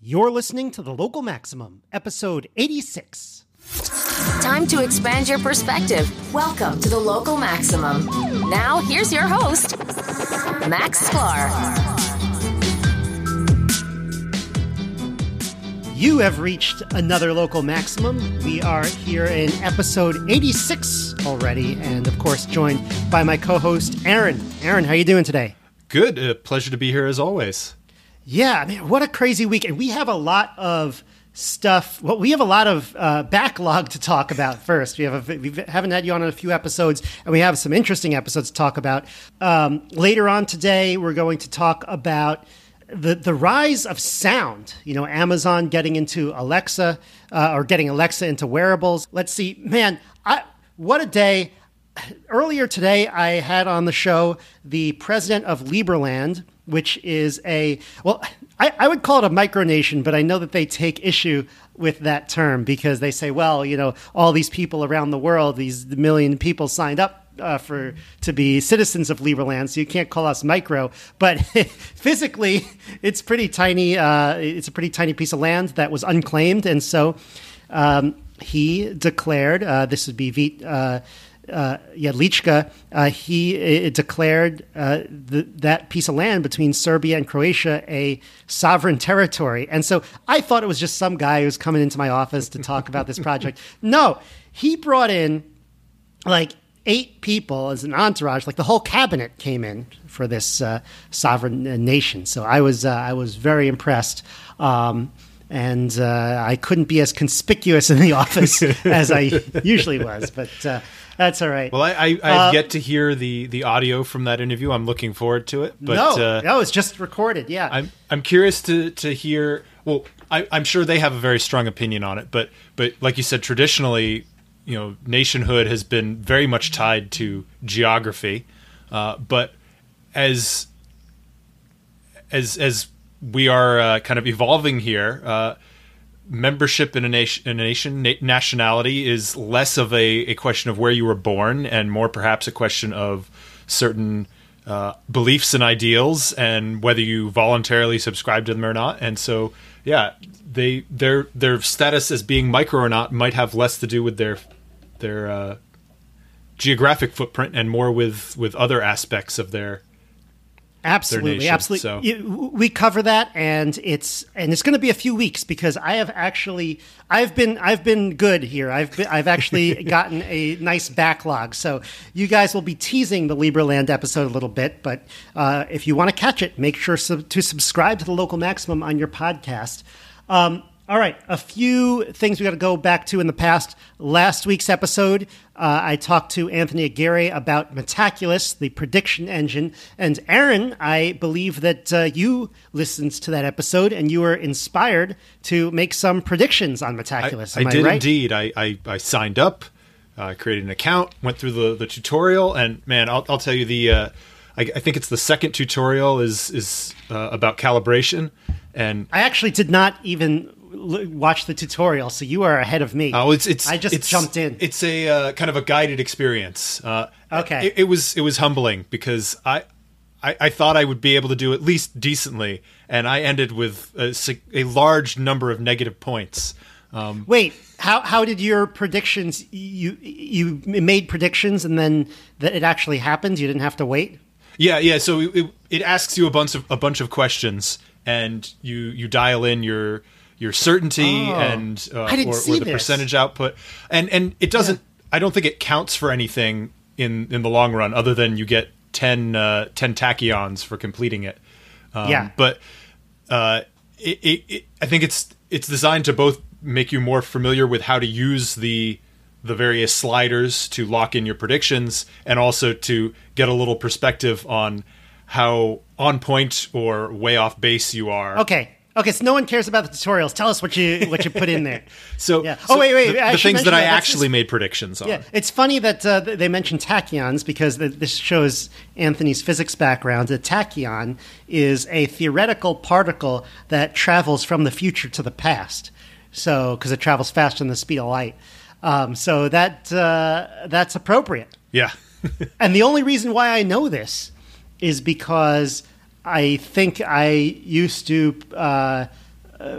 You're listening to The Local Maximum, episode 86. Time to expand your perspective. Welcome to The Local Maximum. Now, here's your host, Max Sklar. You have reached another Local Maximum. We are here in episode 86 already, and of course joined by my co-host, Aaron. Aaron, how are you doing today? Good. Pleasure to be here as always. Yeah, man, what a crazy week. And we have a lot of stuff. Well, we have a lot of backlog to talk about first. We haven't had you on in a few episodes, and we have some interesting episodes to talk about. Later on today, we're going to talk about the rise of sound. You know, Amazon getting into Alexa, or getting Alexa into wearables. Let's see. Man, what a day. Earlier today, I had on the show the president of Liberland, which is I would call it a micronation, but I know that they take issue with that term because they say, well, you know, all these people around the world, these million people signed up to be citizens of Liberland, so you can't call us micro. But physically, it's pretty tiny. It's a pretty tiny piece of land that was unclaimed, and so he declared this would be Jedlička, he declared that piece of land between Serbia and Croatia a sovereign territory. And so I thought it was just some guy who's coming into my office to talk about this project. No, he brought in like 8 people as an entourage, like the whole cabinet came in for this sovereign nation. So I was very impressed. And I couldn't be as conspicuous in the office as I usually was, but that's all right. Well, I've yet to hear the audio from that interview. I'm looking forward to it. But, no, it's just recorded. Yeah, I'm curious to hear. Well, I'm sure they have a very strong opinion on it, but like you said, traditionally, you know, nationhood has been very much tied to geography. But as we are kind of evolving here, membership in a nation, nationality is less of a question of where you were born and more perhaps a question of certain beliefs and ideals and whether you voluntarily subscribe to them or not. And so, yeah, their status as being micro or not might have less to do with their geographic footprint and more with other aspects of their Absolutely, nation, absolutely. so. We cover that, and it's going to be a few weeks because I've been good here. I've actually gotten a nice backlog. So you guys will be teasing the Liberland episode a little bit, but if you want to catch it, make sure to subscribe to the Local Maximum on your podcast. All right, a few things we got to go back to in the past. Last week's episode, I talked to Anthony Aguirre about Metaculus, the prediction engine. And Aaron, I believe that you listened to that episode and you were inspired to make some predictions on Metaculus. I did right? Indeed. I signed up, created an account, went through the tutorial, and man, I'll tell you I think it's the second tutorial is about calibration. And I actually did not even watch the tutorial, so you are ahead of me. Oh, I just jumped in. It's a kind of a guided experience. Okay, it was humbling because I thought I would be able to do at least decently, and I ended with a large number of negative points. Wait, how did your predictions? You made predictions, and then it actually happened. You didn't have to wait. Yeah. So it asks you a bunch of questions, and you dial in your certainty and or the percentage output, and it doesn't. Yeah. I don't think it counts for anything in the long run, other than you get 10 tachyons for completing it. But I think it's designed to both make you more familiar with how to use the various sliders to lock in your predictions, and also to get a little perspective on how on point or way off base you are. Okay, so no one cares about the tutorials. Tell us what you put in there. Wait. The things that I actually made predictions on. Yeah, it's funny that they mentioned tachyons because this shows Anthony's physics background. A tachyon is a theoretical particle that travels from the future to the past. So, because it travels faster than the speed of light. So that's appropriate. Yeah. And the only reason why I know this is because I think I used to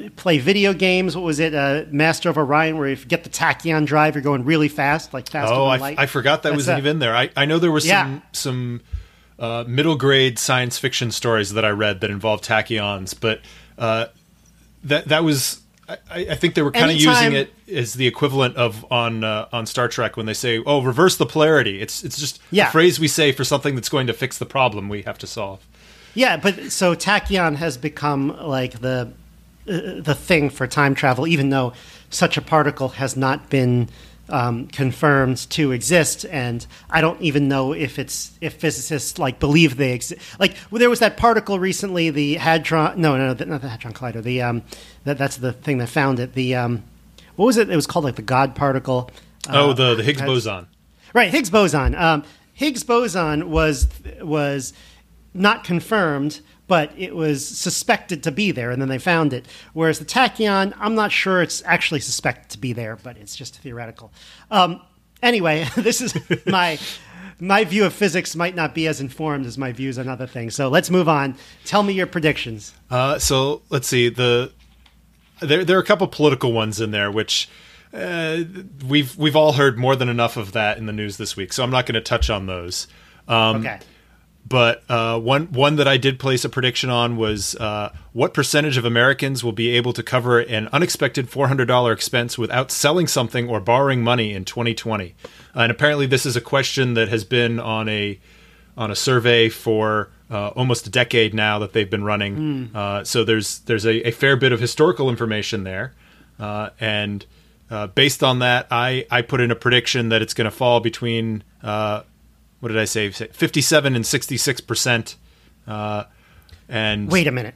play video games. What was it? Master of Orion, where if you get the tachyon drive, you're going really fast, like faster than light. I forgot that was even there. I know there was some middle grade science fiction stories that I read that involved tachyons, but that was. I think they were kind of using it as the equivalent of on Star Trek when they say, "Oh, reverse the polarity." It's just a phrase we say for something that's going to fix the problem we have to solve. Yeah, but so tachyon has become like the thing for time travel, even though such a particle has not been confirmed to exist, and I don't even know if physicists like believe they exist. Like there was that particle recently, the hadron. No, not the hadron collider. The that's the thing that found it. The what was it? It was called like the God particle. The Higgs boson. Right, Higgs boson. Higgs boson was not confirmed, but it was suspected to be there, and then they found it. Whereas the tachyon, I'm not sure it's actually suspected to be there, but it's just theoretical. Anyway, this is my view of physics might not be as informed as my views on other things. So let's move on. Tell me your predictions. So let's see. There are a couple political ones in there, which we've all heard more than enough of that in the news this week. So I'm not going to touch on those. Okay. But one that I did place a prediction on was what percentage of Americans will be able to cover an unexpected $400 expense without selling something or borrowing money in 2020? And apparently this is a question that has been on a survey for almost a decade now that they've been running. So there's a fair bit of historical information there. And based on that, I put in a prediction that it's going to fall between... what did I say? 57 and 66%. And wait a minute.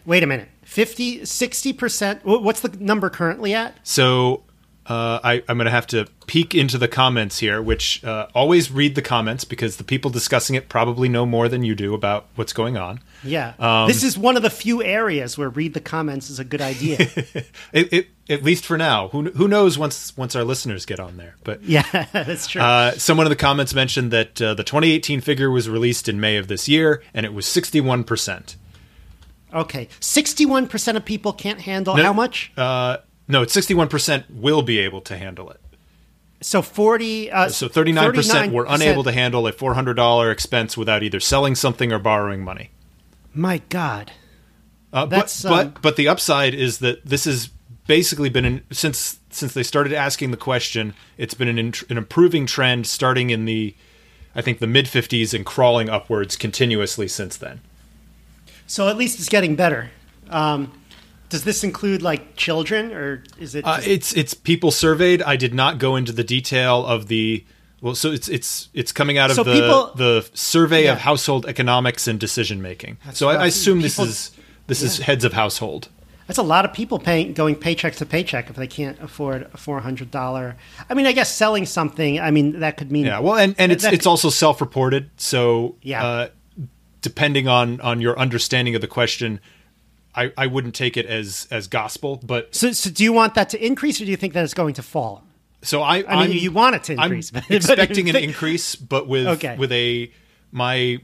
60%. What's the number currently at? So I'm going to have to peek into the comments here, which always read the comments because the people discussing it probably know more than you do about what's going on. Yeah. This is one of the few areas where read the comments is a good idea. At least for now. Who knows once our listeners get on there. But yeah, that's true. Someone in the comments mentioned that the 2018 figure was released in May of this year, and it was 61%. Okay. 61% of people can't handle how much? No, it's 61% will be able to handle it. So 39% were unable to handle a $400 expense without either selling something or borrowing money. My God. But the upside is that this has basically been since they started asking the question, it's been an improving trend starting in the mid-50s and crawling upwards continuously since then. So at least it's getting better. Does this include like children, or is it? It's people surveyed. I did not go into the detail of the. Well, so it's coming out of the survey of household economics and decision making. So I assume this is heads of household. That's a lot of people going paycheck to paycheck if they can't afford a $400. I mean, I guess selling something. I mean, that could mean Well, and it's also self-reported. So depending on your understanding of the question, I wouldn't take it as gospel. But so do you want that to increase, or do you think that it's going to fall? So I mean, you want it to increase. I'm expecting an increase, but with my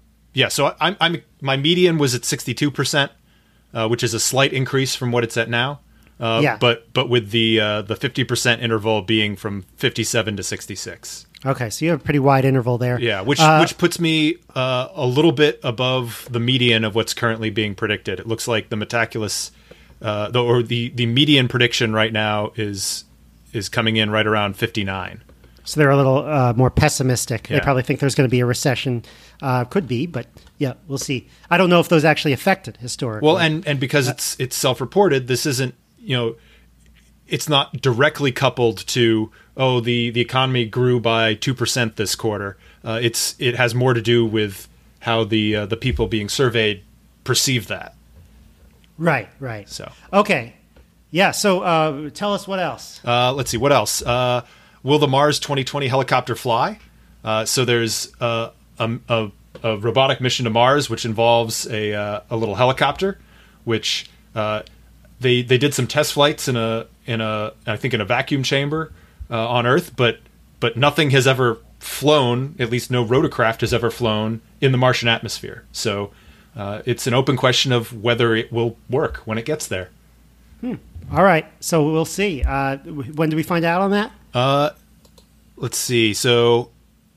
median was at 62%, which is a slight increase from what it's at now. But with the 50% interval being from 57 to 66. Okay, so you have a pretty wide interval there. Yeah, which puts me a little bit above the median of what's currently being predicted. It looks like the Metaculus, the median prediction right now is coming in right around 59. So they're a little more pessimistic. Yeah. They probably think there's going to be a recession. Could be, but yeah, we'll see. I don't know if those actually affected historically. Well, and because it's self-reported, this isn't, it's not directly coupled to, the economy grew by 2% this quarter. It has more to do with how the people being surveyed perceive that. Right. So okay. Yeah, so tell us what else. Let's see, what else? Will the Mars 2020 helicopter fly? So there's a robotic mission to Mars, which involves a little helicopter, which they did some test flights in a vacuum chamber on Earth, but nothing has ever flown. At least no rotorcraft has ever flown in the Martian atmosphere. So it's an open question of whether it will work when it gets there. All right, so we'll see. When do we find out on that? Let's see. So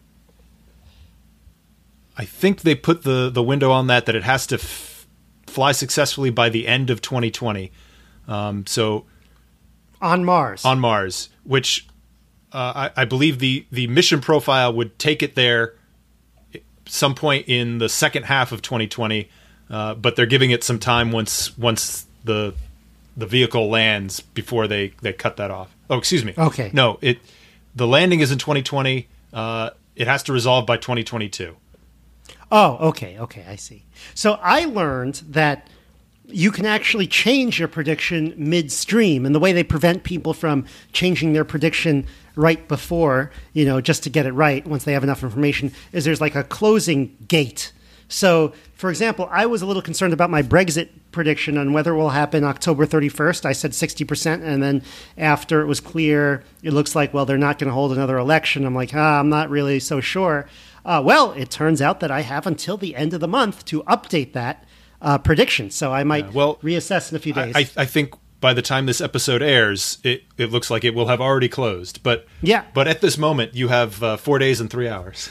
I think they put the window on that it has to fly successfully by the end of 2020. So on Mars, which I believe the mission profile would take it there some point in the second half of 2020, but they're giving it some time once the vehicle lands before they cut that off. Oh, excuse me. Okay. No, the landing is in 2020. It has to resolve by 2022. Oh, okay, I see. So I learned that you can actually change your prediction midstream, and the way they prevent people from changing their prediction right before, just to get it right once they have enough information, is there's like a closing gate. So, for example, I was a little concerned about my Brexit prediction on whether it will happen October 31st. I said 60%, and then after it was clear, it looks like, well, they're not going to hold another election. I'm like, I'm not really so sure. Well, it turns out that I have until the end of the month to update that prediction. So I might reassess in a few days. I think by the time this episode airs, it looks like it will have already closed. But at this moment, you have 4 days and 3 hours.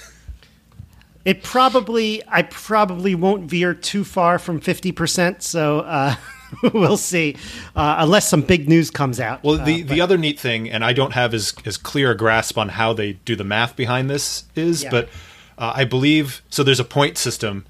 I probably won't veer too far from 50%. So we'll see, unless some big news comes out. Well, the other neat thing, and I don't have as clear a grasp on how they do the math behind this but I believe, so there's a point system.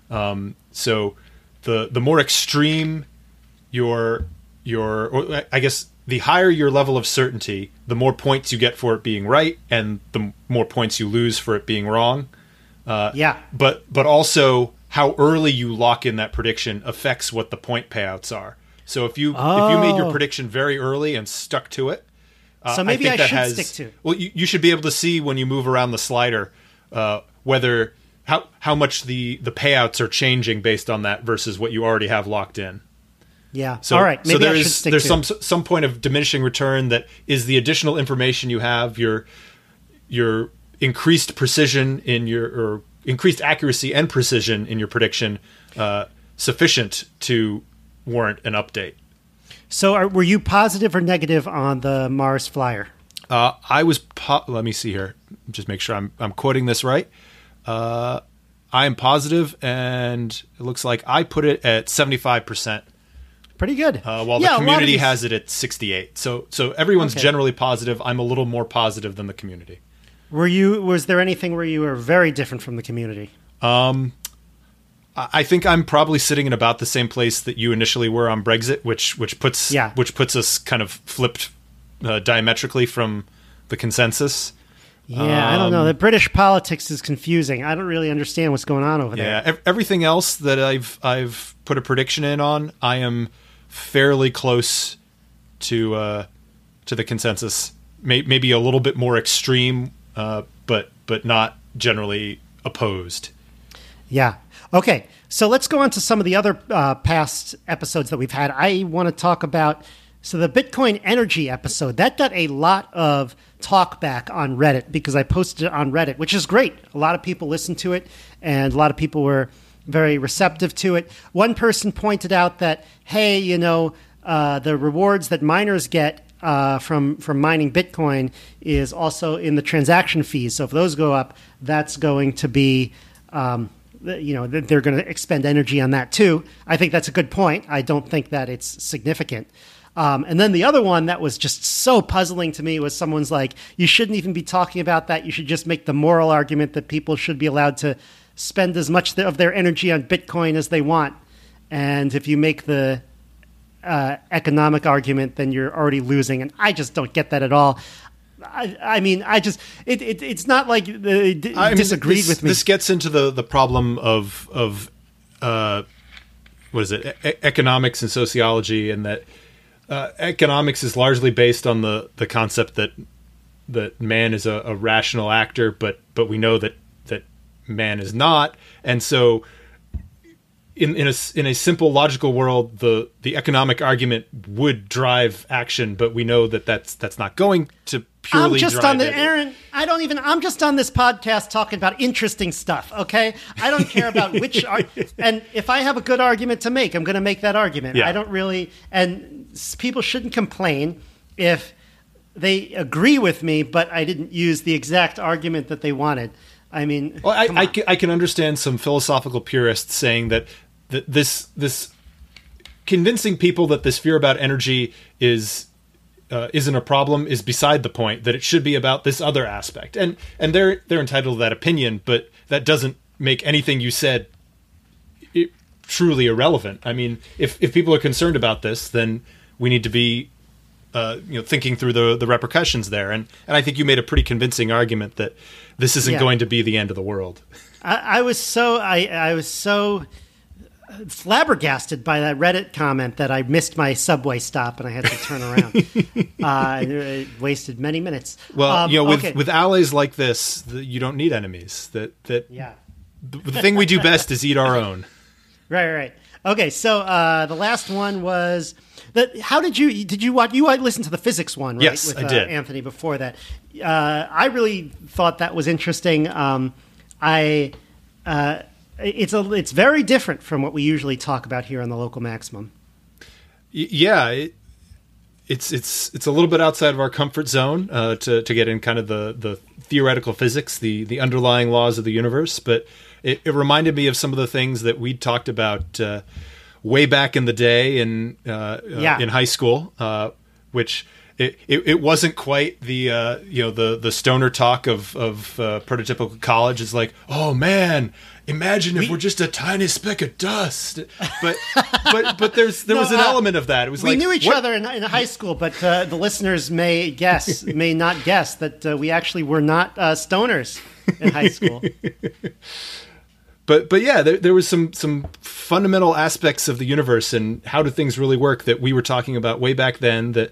So the more extreme or I guess the higher your level of certainty, the more points you get for it being right, and the more points you lose for it being wrong. But also how early you lock in that prediction affects what the point payouts are. So if you made your prediction very early and stuck to it, so maybe I should stick to. Well, you should be able to see when you move around the slider whether how much the payouts are changing based on that versus what you already have locked in. Yeah. So, all right. Maybe I should stick there's to. some point of diminishing return that is the additional information you have, your increased precision or increased accuracy and precision in your prediction sufficient to warrant an update. So were you positive or negative on the Mars flyer? I was. Let me see here. Just make sure I'm quoting this right. I am positive, and it looks like I put it at 75%. Pretty good. While the community has it at 68. So everyone's generally positive. I'm a little more positive than the community. Was there anything where you were very different from the community? I think I'm probably sitting in about the same place that you initially were on Brexit, which puts us kind of flipped diametrically from the consensus. Yeah, I don't know. The British politics is confusing. I don't really understand what's going on over there. Yeah, everything else that I've put a prediction in on, I am fairly close to the consensus. Maybe a little bit more extreme, but not generally opposed. Yeah. Okay. So let's go on to some of the other past episodes that we've had. I want to talk about the Bitcoin energy episode. That got a lot of talk back on Reddit because I posted it on Reddit, which is great. A lot of people listened to it, and a lot of people were very receptive to it. One person pointed out that, hey, the rewards that miners get from mining Bitcoin is also in the transaction fees. So if those go up, that's going to be, they're going to expend energy on that too. I think that's a good point. I don't think that it's significant. And then the other one that was just so puzzling to me was someone's like, you shouldn't even be talking about that. You should just make the moral argument that people should be allowed to spend as much of their energy on Bitcoin as they want. And if you make the economic argument, then you're already losing. And I just don't get that at all. It's not like they disagreed with me. This gets into the problem of what is it? Economics and sociology, and that economics is largely based on the concept that man is a rational actor, but we know that man is not, and so in a simple logical world, the economic argument would drive action, but we know that that's not going to purely. I'm just on the Aaron. I'm just on this podcast talking about interesting stuff. Okay, I don't care about which and if I have a good argument to make, I'm going to make that argument. Yeah. I don't really, and people shouldn't complain if they agree with me, but I didn't use the exact argument that they wanted. I mean, well, I can understand some philosophical purists saying that this convincing people that this fear about energy isn't a problem is beside the point, that it should be about this other aspect. And they're entitled to that opinion, but that doesn't make anything you said truly irrelevant. I mean, if people are concerned about this, then we need to be thinking through the repercussions there. And I think you made a pretty convincing argument that this isn't going to be the end of the world. I was so flabbergasted by that Reddit comment that I missed my subway stop and I had to turn around. It wasted many minutes. Well, with allies like this, you don't need enemies. The thing we do best is eat our own. Right. Okay, so the last one was that. How did you watch? You listened to the physics one, right? Yes, with, I did. Anthony before that. I really thought that was interesting. It's very different from what we usually talk about here on the Local Maximum. Yeah, it's a little bit outside of our comfort zone to get in kind of the theoretical physics, the underlying laws of the universe, but it reminded me of some of the things that we'd talked about way back in the day in high school, which it wasn't quite the stoner talk of prototypical college. It's like, oh man, imagine if we're just a tiny speck of dust. But there was an element of that. It was we knew each other in high school, but the listeners may not guess that we actually were not stoners in high school. But yeah, there was some fundamental aspects of the universe and how do things really work that we were talking about way back then that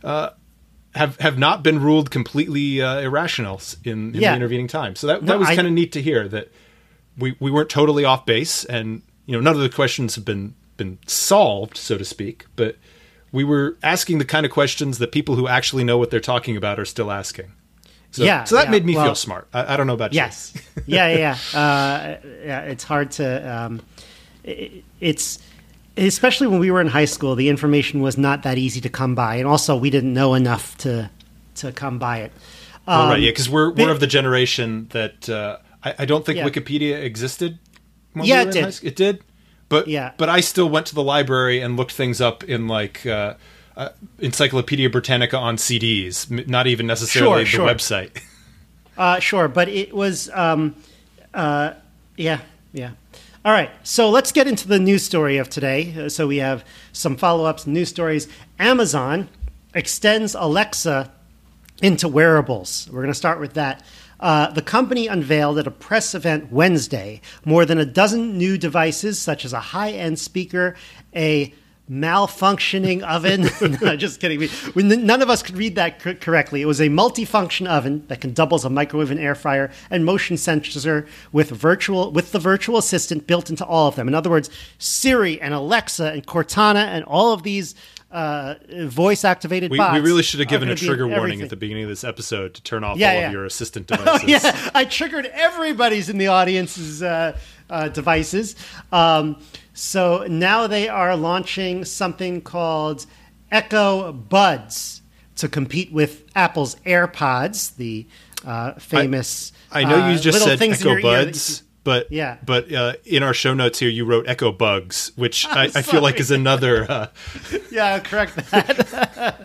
have not been ruled completely irrational in the intervening time. So that was kind of neat to hear that we weren't totally off base, and none of the questions have been solved, so to speak. But we were asking the kind of questions that people who actually know what they're talking about are still asking. So that made me feel smart. I don't know about you. Yes. Yeah. It's hard to. It's especially when we were in high school. The information was not that easy to come by, and also we didn't know enough to come by it. Right. Yeah, because we're of the generation that I don't think Wikipedia existed. When we were in high school. It did. But I still went to the library and looked things up in like. Encyclopedia Britannica on CDs, not even necessarily the website. Sure, but it was, yeah. All right, so let's get into the news story of today. So we have some follow-ups, news stories. Amazon extends Alexa into wearables. We're going to start with that. The company unveiled at a press event Wednesday more than a dozen new devices, such as a high-end speaker, a malfunctioning oven. No, just kidding. None of us could read that correctly. It was a multifunction oven that can double as a microwave and air fryer and motion sensor with the virtual assistant built into all of them. In other words, Siri and Alexa and Cortana and all of these voice-activated bots. We really should have given a trigger warning at the beginning of this episode to turn off all of your assistant devices. I triggered everybody's in the audience's devices. So now they are launching something called Echo Buds to compete with Apple's AirPods, the famous. I know you just said Echo Buds, but in our show notes here you wrote Echo Bugs, which I feel like is another. Yeah, correct that.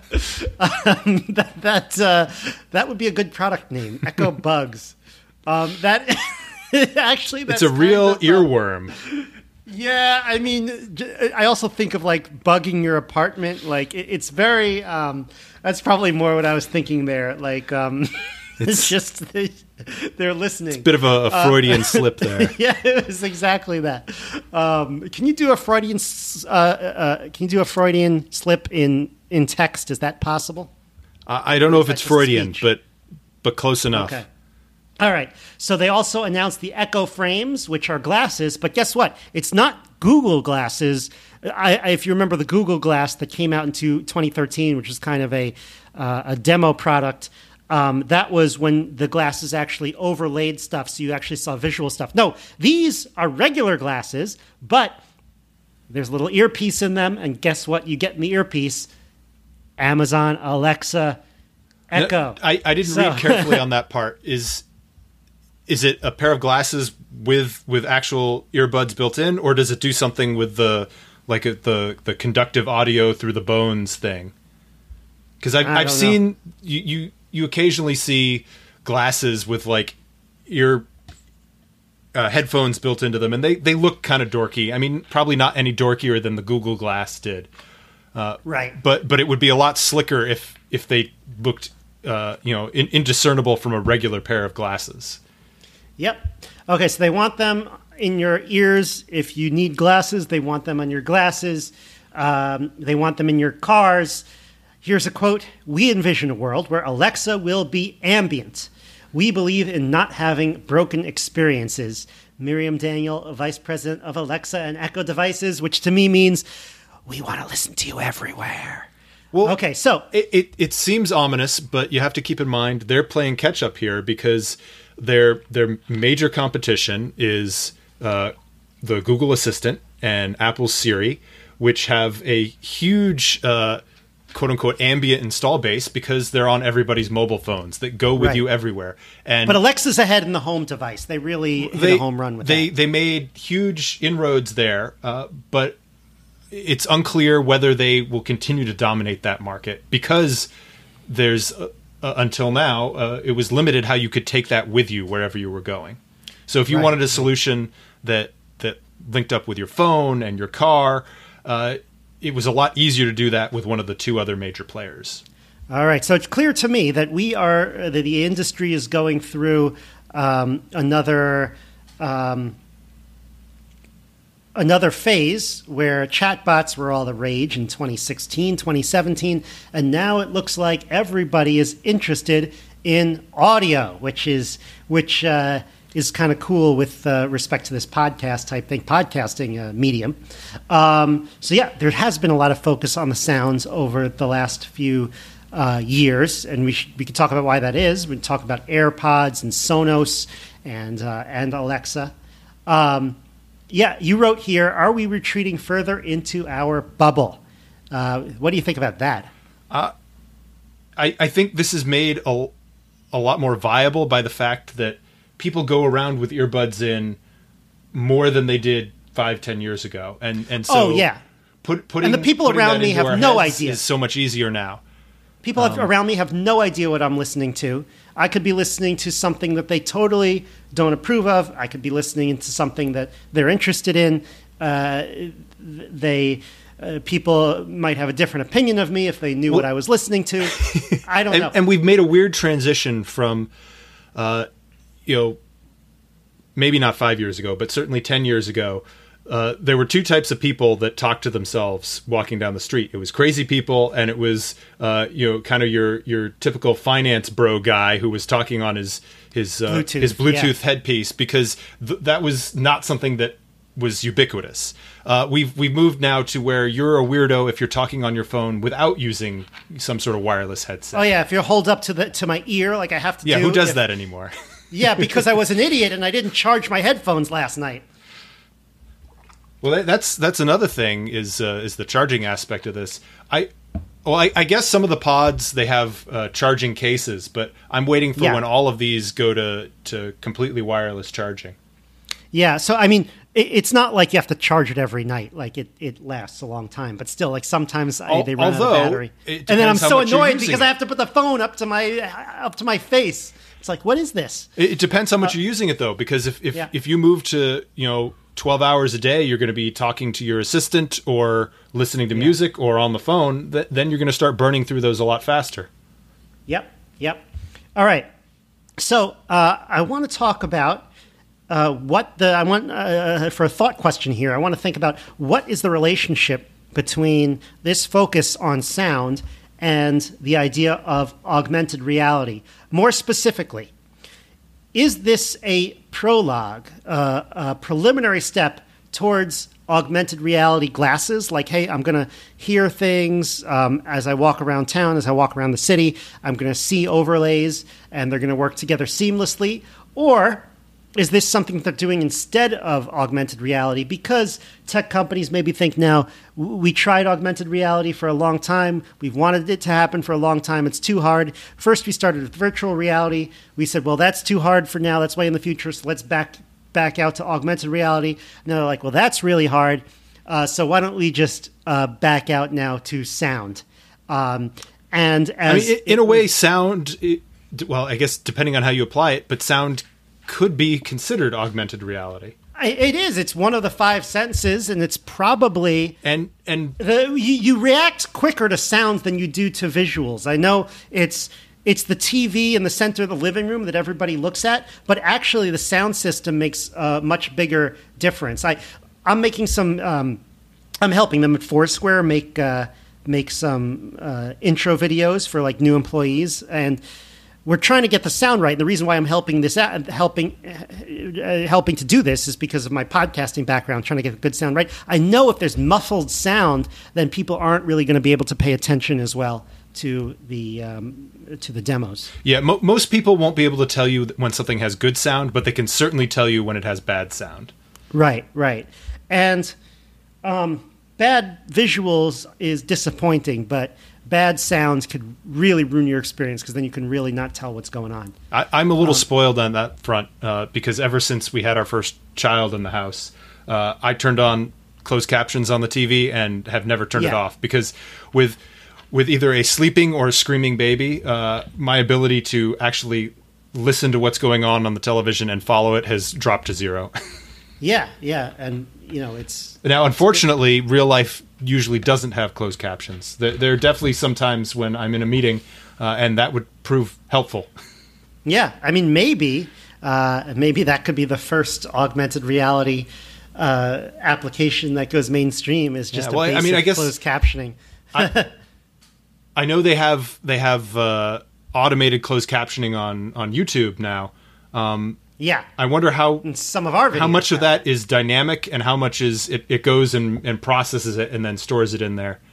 That would be a good product name, Echo Bugs. That actually, it's a real earworm. Yeah, I mean, I also think of like bugging your apartment. Like it's very. That's probably more what I was thinking there. Like it's just they're listening. It's a bit of a Freudian slip there. Yeah, it was exactly that. Can you do a Freudian? Can you do a Freudian slip in text? Is that possible? I don't know if it's Freudian, but close enough. Okay. All right. So they also announced the Echo Frames, which are glasses. But guess what? It's not Google glasses. If you remember the Google Glass that came out in 2013, which was kind of a demo product, that was when the glasses actually overlaid stuff, so you actually saw visual stuff. No, these are regular glasses, but there's a little earpiece in them, and guess what you get in the earpiece? Amazon, Alexa, Echo. I didn't read carefully on that part. Is it a pair of glasses with actual earbuds built in, or does it do something with the conductive audio through the bones thing? Because I've seen you occasionally see glasses with like ear headphones built into them, and they look kind of dorky. I mean, probably not any dorkier than the Google Glass did. Right. But it would be a lot slicker if they looked indiscernible from a regular pair of glasses. Yep. Okay, so they want them in your ears. If you need glasses, they want them on your glasses. They want them in your cars. Here's a quote. "We envision a world where Alexa will be ambient. We believe in not having broken experiences." Miriam Daniel, Vice President of Alexa and Echo Devices, which to me means we want to listen to you everywhere. Well, okay, so it seems ominous, but you have to keep in mind they're playing catch up here because their major competition is the Google Assistant and Apple's Siri, which have a huge quote unquote ambient install base because they're on everybody's mobile phones that go with you everywhere. But Alexa's ahead in the home device. They really hit a home run with that. They made huge inroads there, but it's unclear whether they will continue to dominate that market because there's until now it was limited how you could take that with you wherever you were going. So if you wanted a solution that linked up with your phone and your car, it was a lot easier to do that with one of the two other major players. All right, so it's clear to me that the industry is going through another phase where chatbots were all the rage in 2016, 2017, and now it looks like everybody is interested in audio, which is kind of cool with respect to this podcast type thing, podcasting medium. So yeah, there has been a lot of focus on the sounds over the last few years, and we could talk about why that is. We can talk about AirPods and Sonos and Alexa. Yeah, you wrote here, are we retreating further into our bubble? What do you think about that? I think this is made a lot more viable by the fact that people go around with earbuds in more than they did 5-10 years ago. And so putting the people around me have no idea. Is so much easier now. People around me have no idea what I'm listening to. I could be listening to something that they totally don't approve of. I could be listening to something that they're interested in. People might have a different opinion of me if they knew what I was listening to. I don't know. And we've made a weird transition from, maybe not 5 years ago, but certainly 10 years ago. There were two types of people that talked to themselves walking down the street. It was crazy people, and it was kind of your typical finance bro guy who was talking on his Bluetooth headpiece, because that was not something that was ubiquitous. We've moved now to where you're a weirdo if you're talking on your phone without using some sort of wireless headset. Oh yeah, if you're holed up to my ear like I have to do. Yeah, who does that anymore? Yeah, because I was an idiot and I didn't charge my headphones last night. Well, that's another thing is the charging aspect of this. I guess some of the pods, they have charging cases, but I'm waiting for when all of these go to completely wireless charging. Yeah, so I mean, it's not like you have to charge it every night. Like it lasts a long time, but still, like sometimes they run out of battery, and then I'm so annoyed because I have to put the phone up to my face. It's like, what is this? It depends how much you're using it, though, because if you move to 12 hours a day, you're going to be talking to your assistant or listening to music or on the phone, then you're going to start burning through those a lot faster. Yep. All right. So I want to talk about for a thought question here, I want to think about what is the relationship between this focus on sound and the idea of augmented reality. More specifically, is this a prologue, a preliminary step towards augmented reality glasses? Like, hey, I'm going to hear things as I walk around town, as I walk around the city. I'm going to see overlays, and they're going to work together seamlessly. Or is this something they're doing instead of augmented reality? Because tech companies maybe think now, we tried augmented reality for a long time. We've wanted it to happen for a long time. It's too hard. First, we started with virtual reality. We said, well, that's too hard for now. That's way in the future. So let's back out to augmented reality. And they're like, well, that's really hard. So why don't we just back out now to sound? And as in a way, sound, well, I guess depending on how you apply it, but sound could be considered augmented reality. It is. It's one of the 5 senses, and it's probably you react quicker to sounds than you do to visuals. I know it's the TV in the center of the living room that everybody looks at, but actually the sound system makes a much bigger difference. I'm making some. I'm helping them at Foursquare make some intro videos for like new employees, and we're trying to get the sound right. The reason why I'm helping to do this is because of my podcasting background, trying to get the good sound right. I know if there's muffled sound, then people aren't really going to be able to pay attention as well to the demos. Yeah, most people won't be able to tell you when something has good sound, but they can certainly tell you when it has bad sound. Right. And bad visuals is disappointing, but bad sounds could really ruin your experience because then you can really not tell what's going on. I'm a little spoiled on that front because ever since we had our first child in the house, I turned on closed captions on the TV and have never turned it off because with either a sleeping or a screaming baby, my ability to actually listen to what's going on the television and follow it has dropped to 0. Yeah, and it's now unfortunately real life usually doesn't have closed captions. There are definitely some times when I'm in a meeting and that would prove helpful. Yeah, I mean maybe that could be the first augmented reality application that goes mainstream is just basic closed captioning. I know they have automated closed captioning on YouTube now. Yeah, I wonder how in some of our videos, how much of that is dynamic and how much is it goes and processes it and then stores it in there.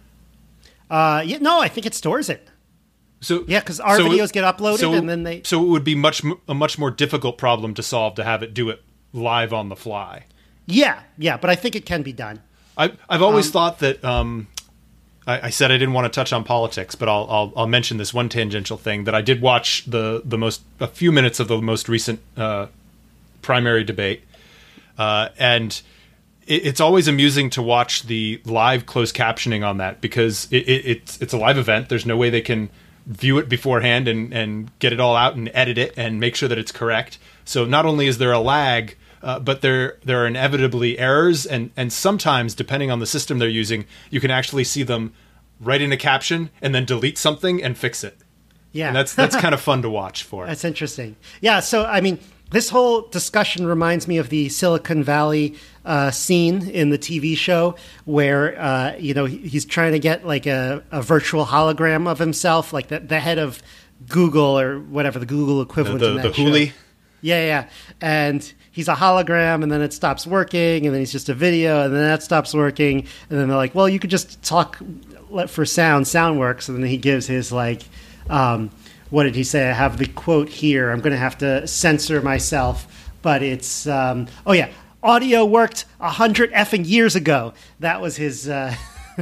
I think it stores it. So because our videos get uploaded and then they. So it would be a much more difficult problem to solve to have it do it live on the fly. Yeah, but I think it can be done. I've always thought that. I said I didn't want to touch on politics, but I'll mention this one tangential thing that I did watch a few minutes of the most recent primary debate, and it's always amusing to watch the live closed captioning on that because it's a live event. There's no way they can view it beforehand and get it all out and edit it and make sure that it's correct. So not only is there a lag, but there are inevitably errors, and sometimes, depending on the system they're using, you can actually see them write in a caption and then delete something and fix it. Yeah, and that's kind of fun to watch for. That's interesting. Yeah, so I mean, this whole discussion reminds me of the Silicon Valley scene in the TV show where he's trying to get like a virtual hologram of himself, like the head of Google or whatever the Google equivalent in that the Hooli. Show. Yeah, and he's a hologram, and then it stops working, and then he's just a video, and then that stops working, and then they're like, well, you could just talk for sound works, and then he gives his like, what did he say? I have the quote here. I'm going to have to censor myself, but it's, audio worked 100 effing years ago. That was his, so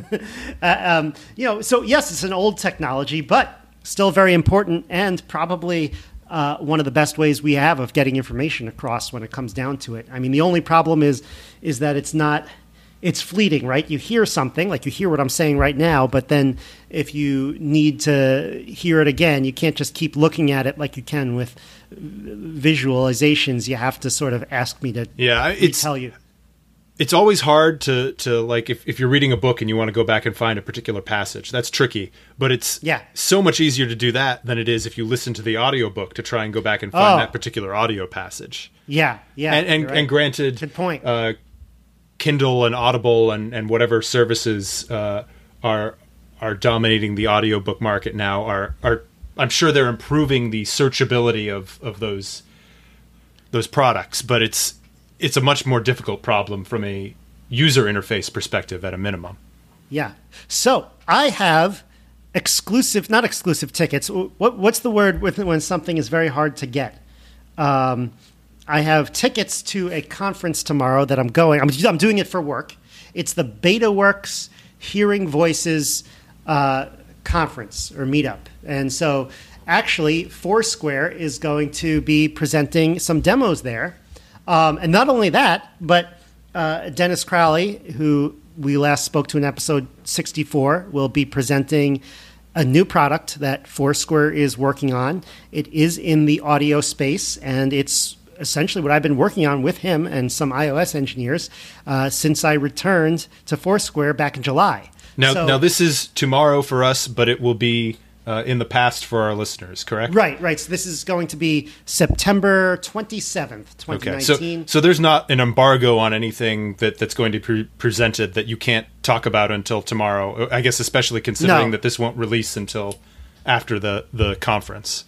yes, it's an old technology, but still very important and probably one of the best ways we have of getting information across when it comes down to it. I mean, the only problem is that it's fleeting, right? You hear something, like you hear what I'm saying right now, but then if you need to hear it again, you can't just keep looking at it like you can with visualizations. You have to sort of ask me to tell you. It's always hard to like if you're reading a book and you want to go back and find a particular passage. That's tricky, but it's so much easier to do that than it is if you listen to the audiobook to try and go back and find that particular audio passage. Yeah. And granted, good point. Kindle and Audible and whatever services are dominating the audiobook market now are I'm sure they're improving the searchability of those products, but it's a much more difficult problem from a user interface perspective at a minimum. Yeah. So I have not exclusive tickets. What's the word when something is very hard to get? I have tickets to a conference tomorrow that I'm going. I'm doing it for work. It's the BetaWorks Hearing Voices conference or meetup. And so actually Foursquare is going to be presenting some demos there. And not only that, but Dennis Crowley, who we last spoke to in episode 64, will be presenting a new product that Foursquare is working on. It is in the audio space, and it's essentially what I've been working on with him and some iOS engineers since I returned to Foursquare back in July. Now this is tomorrow for us, but it will be in the past for our listeners, correct? Right. So this is going to be September 27th, 2019. Okay, so there's not an embargo on anything that's going to be presented that you can't talk about until tomorrow, I guess, especially considering that this won't release until after the conference.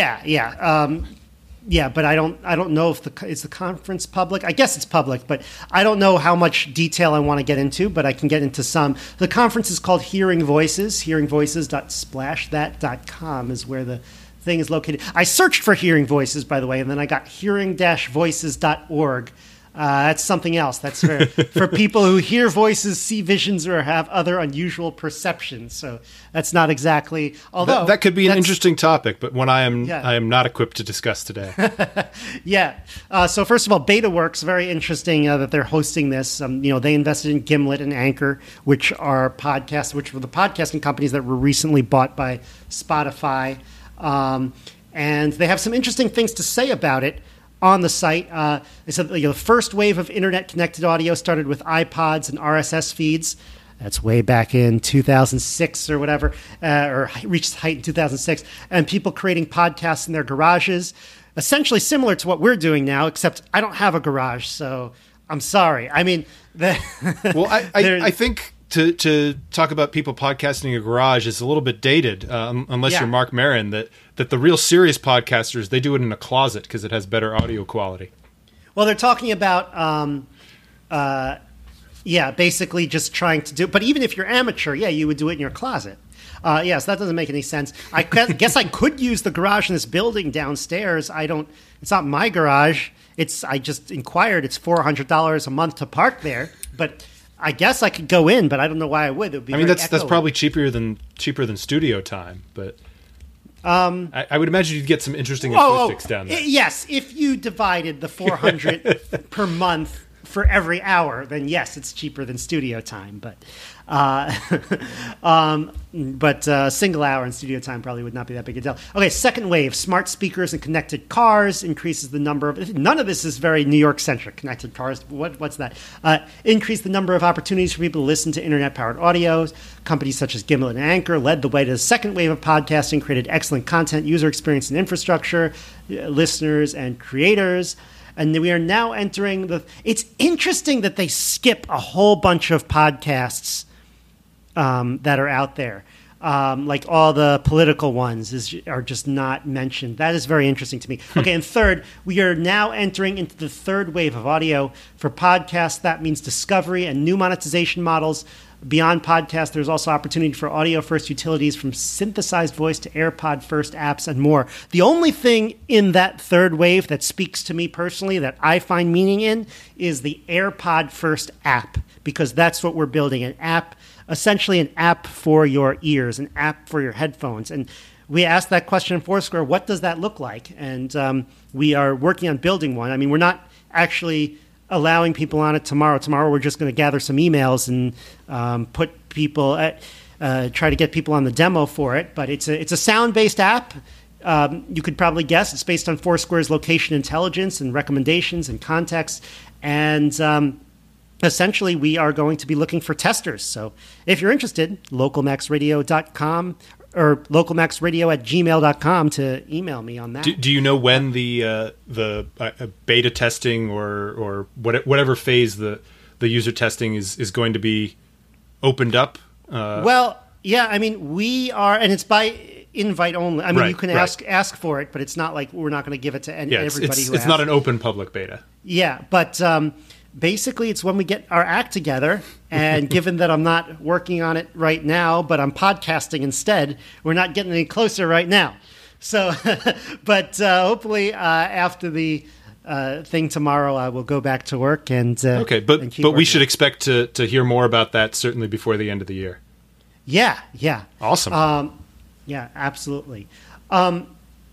Yeah, but I don't know if is the conference public. I guess it's public, but I don't know how much detail I want to get into, but I can get into some. The conference is called Hearing Voices. Hearingvoices.splashthat.com is where the thing is located. I searched for Hearing Voices, by the way, and then I got hearing-voices.org. That's something else. That's for people who hear voices, see visions, or have other unusual perceptions. So that's not exactly. Although that could be an interesting topic, but one I am not equipped to discuss today. Yeah. So first of all, BetaWorks, very interesting that they're hosting this. They invested in Gimlet and Anchor, which were the podcasting companies that were recently bought by Spotify, and they have some interesting things to say about it. On the site, they said the first wave of internet-connected audio started with iPods and RSS feeds. That's way back in 2006 or whatever, or reached height in 2006. And people creating podcasts in their garages, essentially similar to what we're doing now, except I don't have a garage, so I'm sorry. I mean, I think to talk about people podcasting in a garage is a little bit dated, unless you're Mark Maron, that the real serious podcasters, they do it in a closet because it has better audio quality. Well, they're talking about, basically just trying to do, but even if you're amateur, you would do it in your closet. Yes, that doesn't make any sense. I guess I could use the garage in this building downstairs. It's not my garage. I just inquired. It's $400 a month to park there, but I guess I could go in, but I don't know why I would. It would be that's probably cheaper than studio time, but I would imagine you'd get some interesting acoustics down there. Yes, if you divided the $400 per month for every hour, then yes, it's cheaper than studio time. But single hour in studio time probably would not be that big a deal. Okay, second wave: smart speakers and connected cars increases the number of. None of this is very New York centric. Connected cars. What's that? Increase the number of opportunities for people to listen to internet powered audio. Companies such as Gimlet and Anchor led the way to the second wave of podcasting, created excellent content, user experience, and infrastructure, listeners and creators. And we are now entering it's interesting that they skip a whole bunch of podcasts that are out there. Like all the political ones are just not mentioned. That is very interesting to me. Okay, and third, we are now entering into the third wave of audio. For podcasts, that means discovery and new monetization models. Beyond podcasts, there's also opportunity for audio-first utilities from synthesized voice to AirPod-first apps and more. The only thing in that third wave that speaks to me personally that I find meaning in is the AirPod-first app, because that's what we're building, an app, essentially an app for your ears, an app for your headphones. And we asked that question in Foursquare, what does that look like? And we are working on building one. I mean, we're not actually allowing people on it tomorrow. Tomorrow we're just going to gather some emails and put people try to get people on the demo for it. But it's a sound-based app. You could probably guess it's based on Foursquare's location intelligence and recommendations and context. And essentially we are going to be looking for testers. So if you're interested, localmaxradio.com or localmaxradio@gmail.com to email me on that. Do you know when the beta testing or whatever phase the user testing is going to be opened up? Well, yeah, I mean, we are, and it's by invite only. I mean, you can ask for it, but it's not like we're not going to give it to everybody who asks. It's not an open public beta. Yeah, but basically it's when we get our act together, and given that I'm not working on it right now, but I'm podcasting instead, we're not getting any closer right now. So, but hopefully after the thing tomorrow. I will go back to work and okay, but we should expect to hear more about that certainly before the end of the year. Yeah. Awesome. Yeah, absolutely. I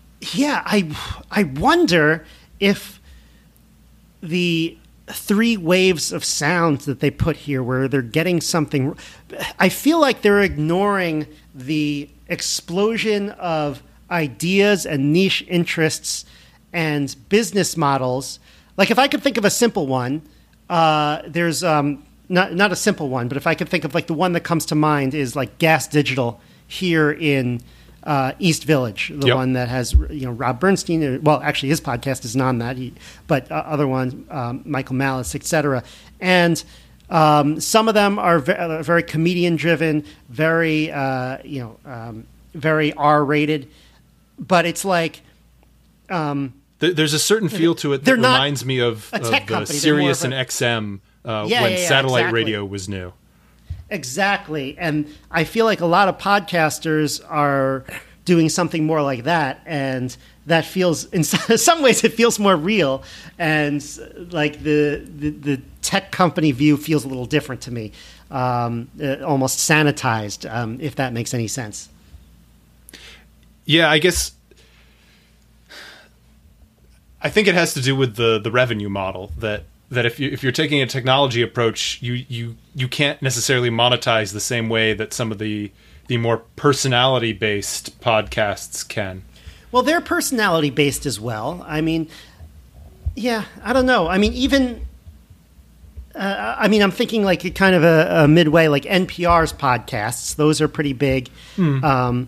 wonder if the 3 waves of sound that they put here, where they're getting something, I feel like they're ignoring the explosion of ideas and niche interests and business models. Like, if I could think of a simple one, there's not a simple one, but if I could think of, like, the one that comes to mind is like Gas Digital here in East Village, the one that has Rob Bernstein. Well, actually, his podcast isn't on that, but other ones, Michael Malice, etc. And some of them are very comedian driven, very very R-rated. But it's like there's a certain feel to it that reminds me of the Sirius and XM when satellite radio was new. Exactly. And I feel like a lot of podcasters are doing something more like that. And that feels, in some ways, it feels more real. And like the tech company view feels a little different to me, almost sanitized, if that makes any sense. Yeah, I guess I think it has to do with the revenue model that if you're taking a technology approach, you can't necessarily monetize the same way that some of the more personality based podcasts can. Well, they're personality based as well. I mean, yeah, I don't know. I mean, even I'm thinking like kind of a midway, like NPR's podcasts. Those are pretty big. Even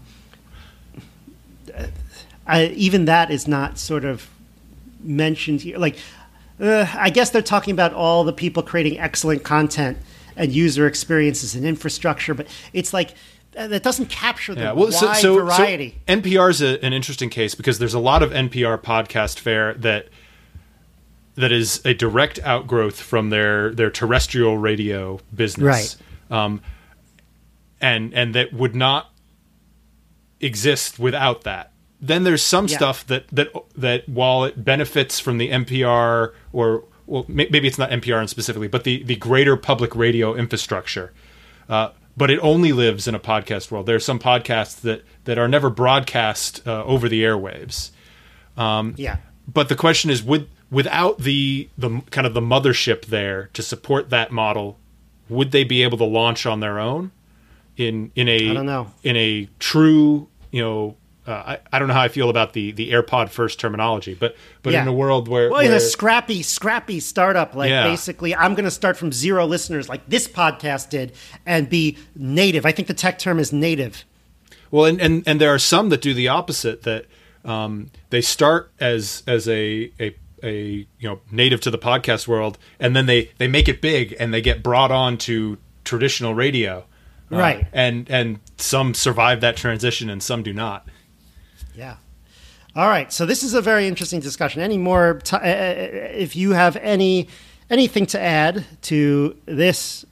that is not sort of mentioned here. Like, I guess they're talking about all the people creating excellent content and user experiences and infrastructure, but it's like that doesn't capture the wide variety. So NPR is an interesting case because there's a lot of NPR podcast fare that is a direct outgrowth from their terrestrial radio business, right? And that would not exist without that. Then there's some stuff that while it benefits from the NPR maybe it's not NPR specifically, but the greater public radio infrastructure, but it only lives in a podcast world. There are some podcasts that are never broadcast over the airwaves. But the question is, without the kind of the mothership there to support that model, would they be able to launch on their own in a I don't know. In a true I don't know how I feel about the AirPod first terminology, but in a world where in a scrappy startup, basically I'm going to start from 0 listeners like this podcast did and be native. I think the tech term is native. Well, and there are some that do the opposite, that they start as a native to the podcast world, and then they make it big and they get brought on to traditional radio. Right. And some survive that transition and some do not. Yeah. All right. So this is a very interesting discussion. Any more? If you have anything to add to this,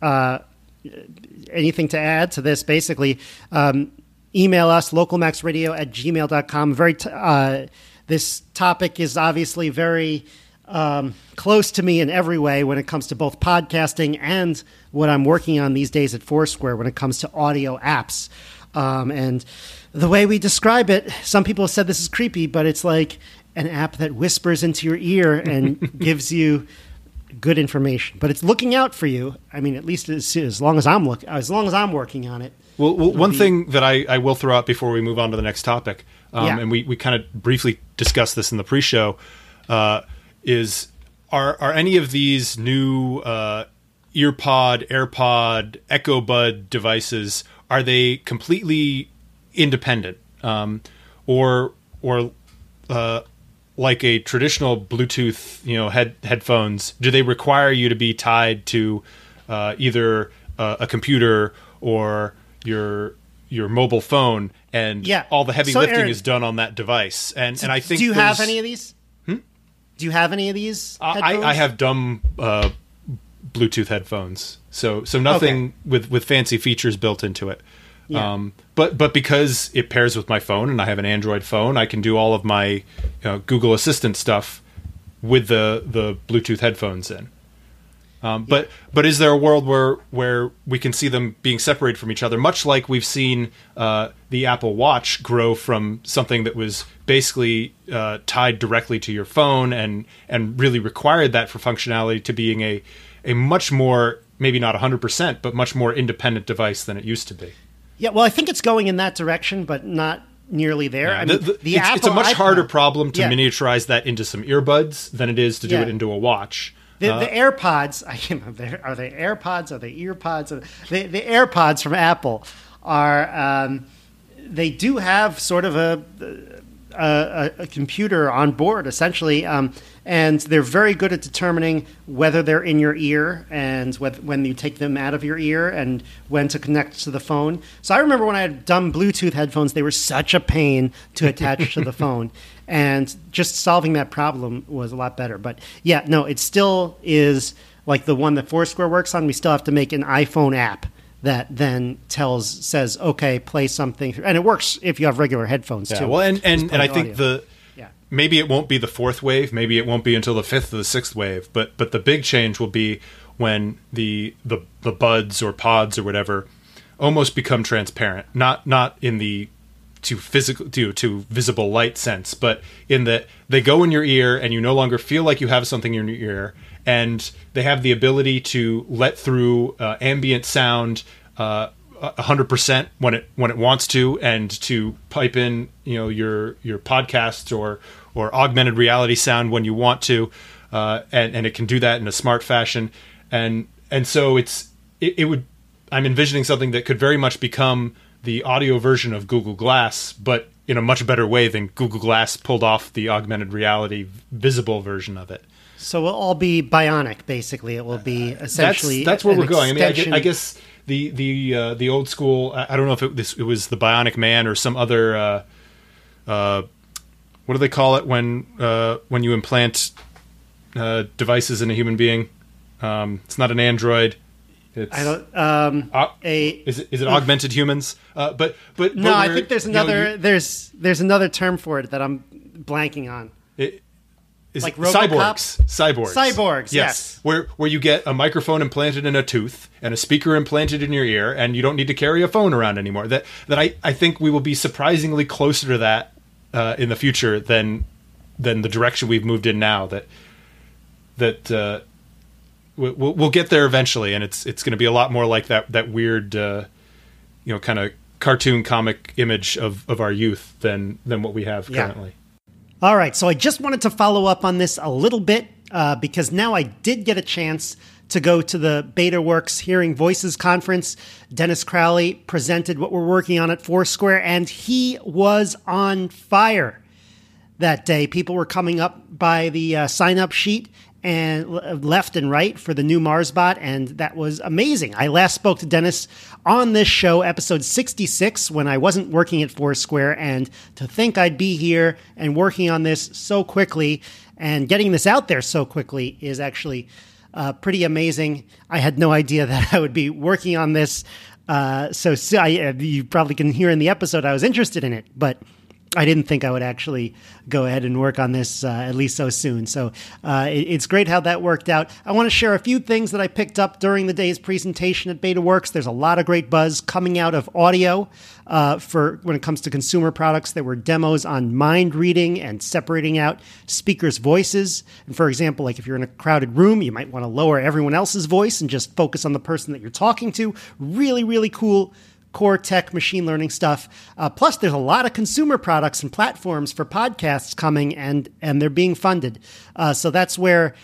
basically, email us localmaxradio@gmail.com. This topic is obviously very close to me in every way when it comes to both podcasting and what I'm working on these days at Foursquare when it comes to audio apps. And the way we describe it, some people have said this is creepy, but it's like an app that whispers into your ear and gives you good information. But it's looking out for you. I mean, at least as long as I'm working on it. Well, one thing that I will throw out before we move on to the next topic, and we kind of briefly discussed this in the pre-show, is are any of these new EarPod, AirPod, Echo Bud devices, are they completely independent, or like a traditional Bluetooth, headphones? Do they require you to be tied to either a computer or your mobile phone, and all the heavy lifting Aaron, is done on that device? And I think, do you have any of these? Do you have any of these headphones? I have dumb Bluetooth headphones, so nothing with fancy features built into it. Yeah. But because it pairs with my phone and I have an Android phone, I can do all of my Google Assistant stuff with the Bluetooth headphones in. But is there a world where we can see them being separated from each other, much like we've seen the Apple Watch grow from something that was basically tied directly to your phone and really required that for functionality to being a much more, maybe not 100%, but much more independent device than it used to be? Yeah, well, I think it's going in that direction, but not nearly there. Yeah, I mean, it's a much harder problem to miniaturize that into some earbuds than it is to do it into a watch. The AirPods, are they AirPods? Are they earpods? The AirPods from Apple are, they do have sort of a computer on board, essentially, and they're very good at determining whether they're in your ear and when you take them out of your ear and when to connect to the phone. So I remember when I had dumb Bluetooth headphones, they were such a pain to attach to the phone. And just solving that problem was a lot better. But yeah, no, it still is like the one that Foursquare works on. We still have to make an iPhone app that then says, okay, play something. And it works if you have regular headphones too. Well, and I think maybe it won't be the fourth wave. Maybe it won't be until the fifth or the sixth wave. But the big change will be when the buds or pods or whatever almost become transparent. Not in the to visible light sense, but in that they go in your ear and you no longer feel like you have something in your ear, and they have the ability to let through ambient sound 100% when it wants to, and to pipe in your podcasts or augmented reality sound when you want to, and it can do that in a smart fashion, and so I'm envisioning something that could very much become the audio version of Google Glass, but in a much better way than Google Glass pulled off the augmented reality visible version of it. So it'll all be bionic, basically. It will be essentially that's where we're going. I mean, I guess the old school. I don't know if it was the Bionic Man or some other. What do they call it when you implant devices in a human being? It's not an android. It's, I don't. Is it augmented humans? But no, I think there's another. There's another term for it that I'm blanking on. Like cyborgs. Yes. Where you get a microphone implanted in a tooth and a speaker implanted in your ear, and you don't need to carry a phone around anymore. That I think we will be surprisingly closer to that in the future than the direction we've moved in now. That we'll get there eventually, and it's going to be a lot more like that weird kind of cartoon comic image of our youth than what we have currently. All right, so I just wanted to follow up on this a little bit because now I did get a chance to go to the BetaWorks Hearing Voices conference. Dennis Crowley presented what we're working on at Foursquare, and he was on fire that day. People were coming up by the sign-up sheet and left and right for the new MarsBot, and that was amazing. I last spoke to Dennis on this show, episode 66, when I wasn't working at Foursquare, and to think I'd be here and working on this so quickly and getting this out there so quickly is actually pretty amazing. I had no idea that I would be working on this, so you probably can hear in the episode I was interested in it, but I didn't think I would actually go ahead and work on this at least so soon. So it's great how that worked out. I want to share a few things that I picked up during the day's presentation at BetaWorks. There's a lot of great buzz coming out of audio for when it comes to consumer products. There were demos on mind reading and separating out speakers' voices. And for example, like if you're in a crowded room, you might want to lower everyone else's voice and just focus on the person that you're talking to. Really, really cool core tech machine learning stuff. Plus, there's a lot of consumer products and platforms for podcasts coming, and they're being funded. So that's where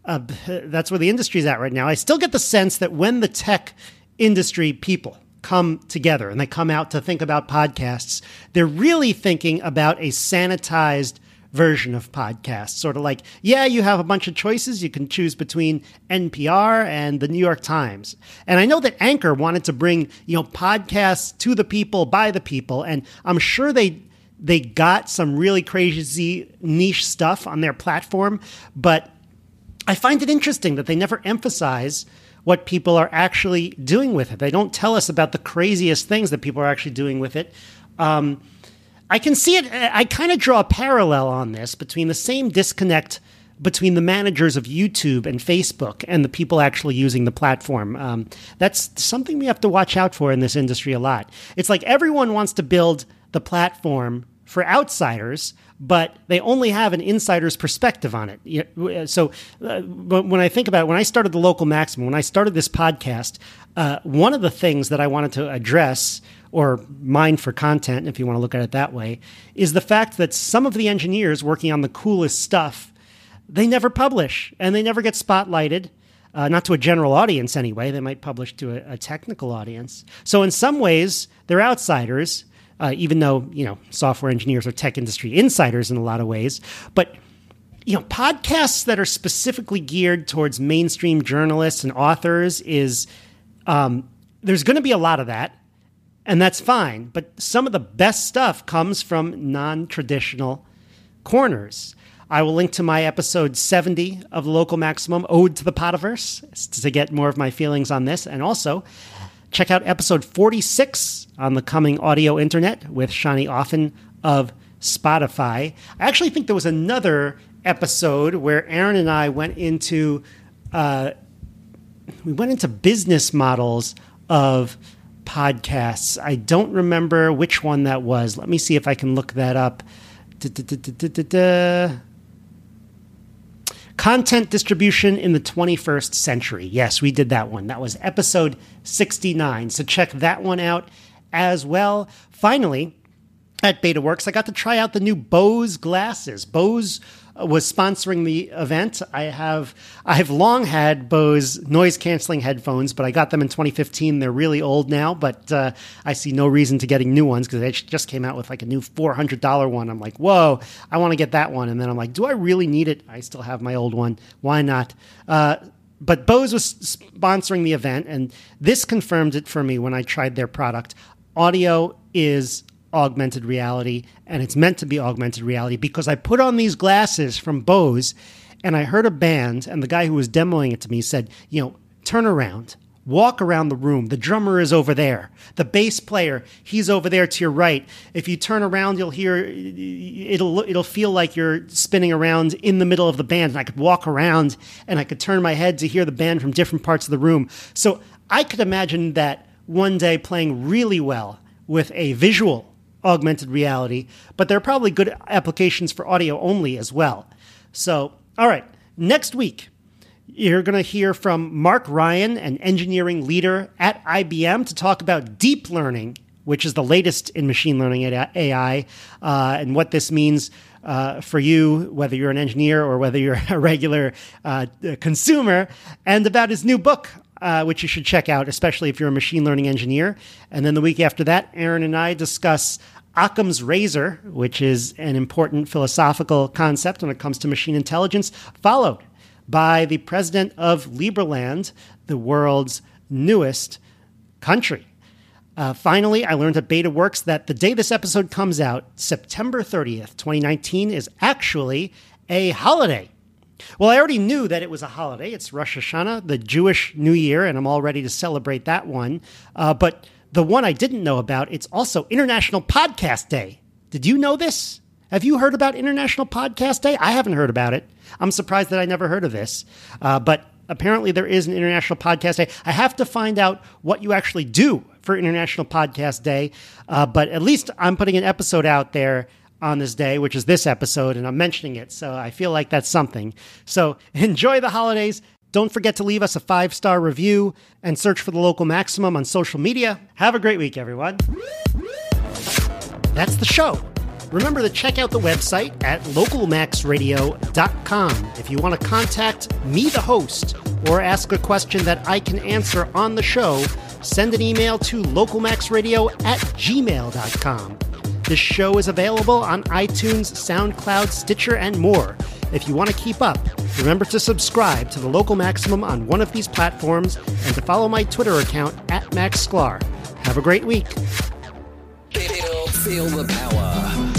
the industry's at right now. I still get the sense that when the tech industry people come together and they come out to think about podcasts, they're really thinking about a sanitized version of podcasts. Sort of like, you have a bunch of choices. You can choose between NPR and the New York Times. And I know that Anchor wanted to bring, podcasts to the people, by the people. And I'm sure they got some really crazy niche stuff on their platform. But I find it interesting that they never emphasize what people are actually doing with it. They don't tell us about the craziest things that people are actually doing with it. I can see it. I kind of draw a parallel on this between the same disconnect between the managers of YouTube and Facebook and the people actually using the platform. That's something we have to watch out for in this industry a lot. It's like everyone wants to build the platform for outsiders, but they only have an insider's perspective on it. So when I think about it, when I started the Local Maximum, when I started this podcast, one of the things that I wanted to address, or mine for content, if you want to look at it that way, is the fact that some of the engineers working on the coolest stuff, they never publish and they never get spotlighted. Not to a general audience anyway. They might publish to a technical audience. So in some ways, they're outsiders, even though, software engineers are tech industry insiders in a lot of ways. But, podcasts that are specifically geared towards mainstream journalists and authors is, there's going to be a lot of that. And that's fine. But some of the best stuff comes from non-traditional corners. I will link to my episode 70 of the Local Maximum, Ode to the Podiverse, to get more of my feelings on this. And also, check out episode 46 on the coming audio internet with Shani Offen of Spotify. I actually think there was another episode where Aaron and I went into business models of podcasts. I don't remember which one that was. Let me see if I can look that up. Content distribution in the 21st century. Yes, we did that one. That was episode 69. So check that one out as well. Finally, at BetaWorks, I got to try out the new Bose glasses. Bose was sponsoring the event. I've long had Bose noise-canceling headphones, but I got them in 2015. They're really old now, but I see no reason to getting new ones because they just came out with like a new $400 one. I'm like, whoa, I want to get that one. And then I'm like, do I really need it? I still have my old one. Why not? But Bose was sponsoring the event, and this confirmed it for me when I tried their product. Audio is augmented reality, and it's meant to be augmented reality because I put on these glasses from Bose and I heard a band, and the guy who was demoing it to me said, turn around, walk around the room. The drummer is over there. The bass player, he's over there to your right. If you turn around, you'll hear, it'll feel like you're spinning around in the middle of the band. And I could walk around and I could turn my head to hear the band from different parts of the room. So I could imagine that one day playing really well with a visual augmented reality, but there are probably good applications for audio only as well. So, all right, next week, you're going to hear from Mark Ryan, an engineering leader at IBM, to talk about deep learning, which is the latest in machine learning AI, and what this means for you, whether you're an engineer or whether you're a regular consumer, and about his new book, which you should check out, especially if you're a machine learning engineer. And then the week after that, Aaron and I discuss Occam's razor, which is an important philosophical concept when it comes to machine intelligence, followed by the president of Liberland, the world's newest country. Finally, I learned at BetaWorks that the day this episode comes out, September 30th, 2019, is actually a holiday. Well, I already knew that it was a holiday. It's Rosh Hashanah, the Jewish New Year, and I'm all ready to celebrate that one. But the one I didn't know about, it's also International Podcast Day. Did you know this? Have you heard about International Podcast Day? I haven't heard about it. I'm surprised that I never heard of this. But apparently there is an International Podcast Day. I have to find out what you actually do for International Podcast Day. But at least I'm putting an episode out there on this day, which is this episode, and I'm mentioning it. So I feel like that's something. So enjoy the holidays. Don't forget to leave us a 5-star review and search for the Local Maximum on social media. Have a great week, everyone. That's the show. Remember to check out the website at localmaxradio.com. If you want to contact me, the host, or ask a question that I can answer on the show, send an email to localmaxradio@gmail.com. This show is available on iTunes, SoundCloud, Stitcher, and more. If you want to keep up, remember to subscribe to the Local Maximum on one of these platforms and to follow my Twitter account @MaxSklar. Have a great week. Feel the power.